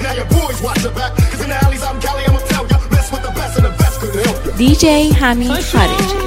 now your boys watch your back. Cause in the alleys out in Cali, I'ma tell ya, mess with the best and the best couldn't help ya. DJ Hamid Khariji.